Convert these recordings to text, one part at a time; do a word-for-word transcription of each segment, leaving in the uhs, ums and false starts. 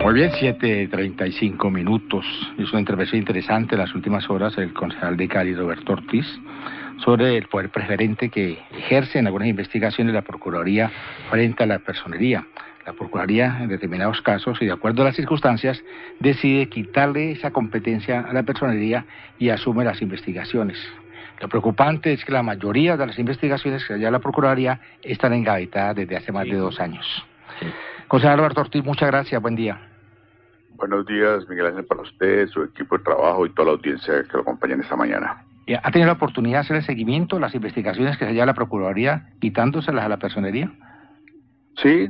Muy bien, siete treinta y cinco minutos. Es una intervención interesante en las últimas horas el concejal de Cali, Roberto Ortiz, sobre el poder preferente que ejerce en algunas investigaciones la Procuraduría frente a la personería. La Procuraduría, en determinados casos y de acuerdo a las circunstancias, decide quitarle esa competencia a la personería y asume las investigaciones. Lo preocupante es que la mayoría de las investigaciones que haya la Procuraduría están engavetadas desde hace más de dos años. Sí. Concejal Roberto Ortiz, muchas gracias, buen día. Buenos días, Miguel Ángel, para usted, su equipo de trabajo y toda la audiencia que lo acompañan esta mañana. ¿Ha tenido la oportunidad de hacer el seguimiento, las investigaciones que se haya la Procuraduría, quitándoselas a la personería? Sí,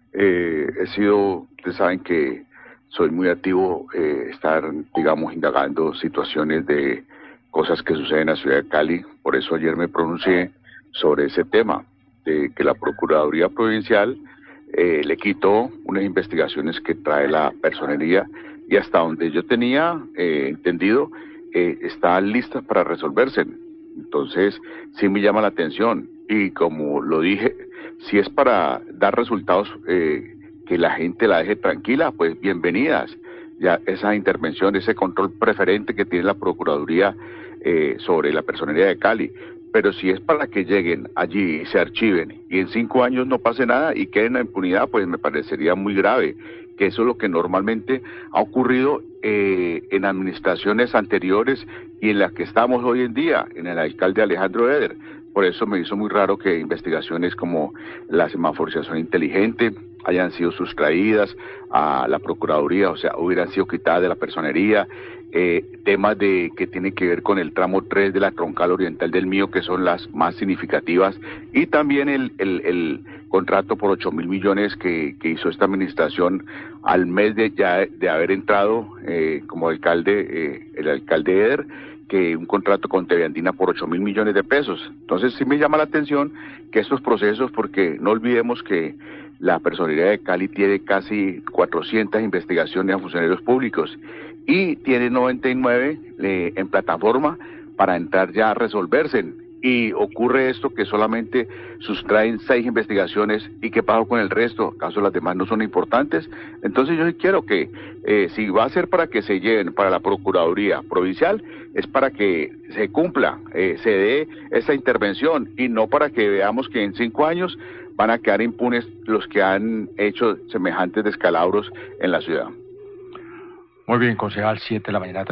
eh, he sido, ustedes saben que soy muy activo, eh, estar, digamos, indagando situaciones de cosas que suceden en la ciudad de Cali. Por eso ayer me pronuncié sobre ese tema, de que la Procuraduría Provincial eh, le quitó unas investigaciones que trae la personería y hasta donde yo tenía eh, entendido, eh, están listas para resolverse. Entonces, sí me llama la atención y como lo dije, si es para dar resultados eh, que la gente la deje tranquila, pues bienvenidas. Ya esa intervención, ese control preferente que tiene la Procuraduría eh, sobre la personería de Cali. Pero si es para que lleguen allí y se archiven y en cinco años no pase nada y queden en la impunidad, pues me parecería muy grave, que eso es lo que normalmente ha ocurrido eh, en administraciones anteriores y en las que estamos hoy en día, en el alcalde Alejandro Eder. Por eso me hizo muy raro que investigaciones como la semaforización inteligente hayan sido sustraídas a la Procuraduría, o sea, hubieran sido quitadas de la personería, eh, temas de que tienen que ver con el tramo tres de la troncal oriental del Mío, que son las más significativas, y también el, el, el contrato por ocho mil millones que, que hizo esta administración al mes de ya de haber entrado eh, como alcalde, eh, el alcalde Eder, que un contrato con T V Andina por ocho mil millones de pesos. Entonces sí me llama la atención que estos procesos, porque no olvidemos que la personería de Cali tiene casi cuatrocientas investigaciones a funcionarios públicos y tiene noventa y nueve eh, en plataforma para entrar ya a resolverse. Y ocurre esto que solamente sustraen seis investigaciones y qué pasa con el resto, acaso las demás no son importantes. Entonces yo sí quiero que eh, si va a ser para que se lleven para la Procuraduría Provincial, es para que se cumpla, eh, se dé esa intervención y no para que veamos que en cinco años van a quedar impunes los que han hecho semejantes descalabros en la ciudad. Muy bien, concejal, siete de la mañana.